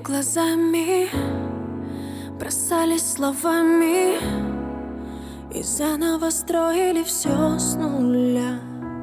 глазами, бросались словами и заново строили все с нуля.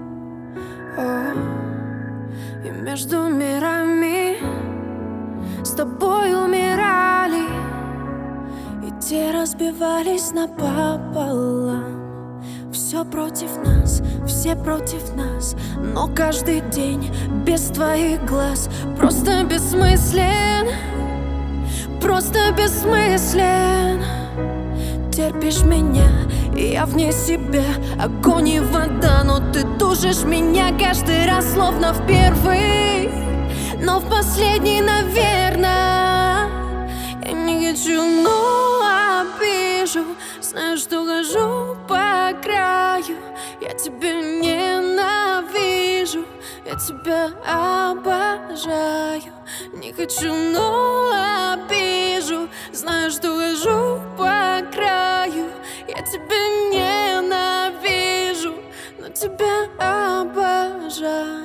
И между мирами с тобой умирали, и те разбивались напополам. Все против нас, все против нас, но каждый день без твоих глаз просто бессмыслен, просто бессмыслен. Терпишь меня, и я вне себя, огонь и вода, но ты тушишь меня каждый раз, словно в первый, но в последний, наверное. Я не хочу, но обижу, знаю, что хожу по краю. Я тебя ненавижу, я тебя обожаю. Не хочу, но обижу, знаю, что хожу по краю. Я тебя ненавижу, но тебя обожаю.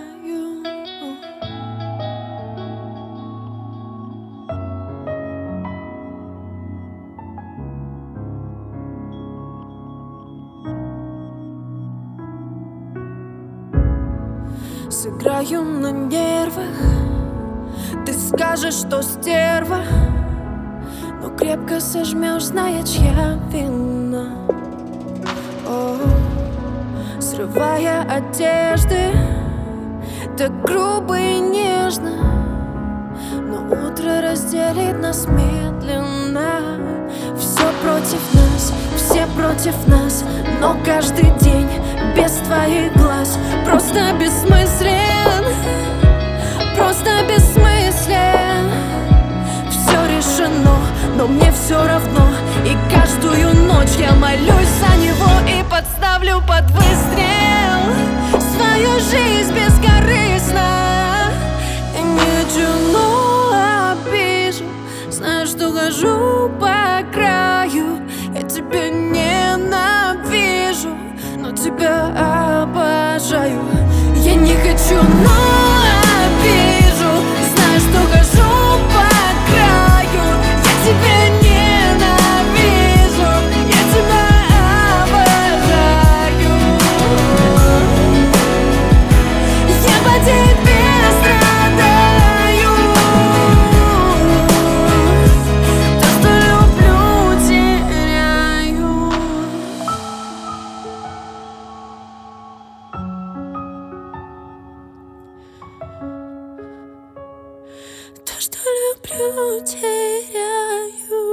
Сыграю на нервах, ты скажешь, что стерва, но крепко сожмешь, зная, чья вина. Срывая одежды, так грубо и нежно, но утро разделит нас медленно. Все против нас, все против нас, но каждый день без твоих глаз просто бессмыслен, просто бессмыслен. Все решено, но мне все равно, и каждую ночь я молюсь за него и подставлю под выстрел свою жизнь бескорыстно. Я не хочу, но обижу, знаю, что хожу по краю. Я тебя ненавижу, но тебя обожаю. Я не хочу, но обижу, знаю, что хожу по краю. Я тебя ненавижу, я тебя обожаю. Я по тебе страдаю, то, что люблю, теряю. То, что люблю, теряю.